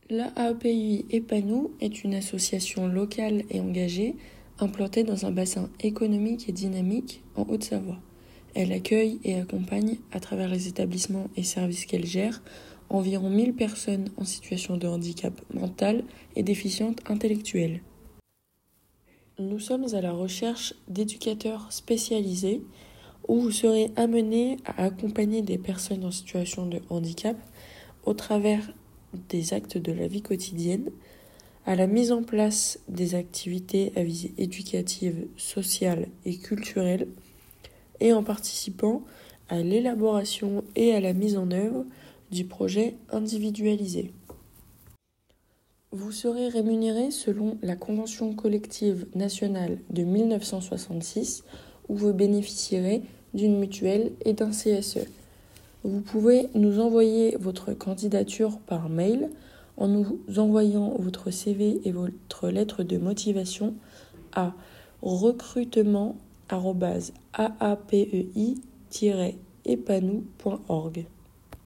L'AAPI EPANOU est une association locale et engagée implantée dans un bassin économique et dynamique en Haute-Savoie. Elle accueille et accompagne, à travers les établissements et services qu'elle gère, environ 1000 personnes en situation de handicap mental et déficiente intellectuelle. Nous sommes à la recherche d'éducateurs spécialisés où vous serez amenés à accompagner des personnes en situation de handicap au travers des actes de la vie quotidienne, à la mise en place des activités à visée éducative, sociale et culturelle, et en participant à l'élaboration et à la mise en œuvre du projet individualisé. Vous serez rémunéré selon la Convention collective nationale de 1966, où vous bénéficierez d'une mutuelle et d'un CSE. Vous pouvez nous envoyer votre candidature par mail en nous envoyant votre CV et votre lettre de motivation à recrutement@aapei-epanou.org.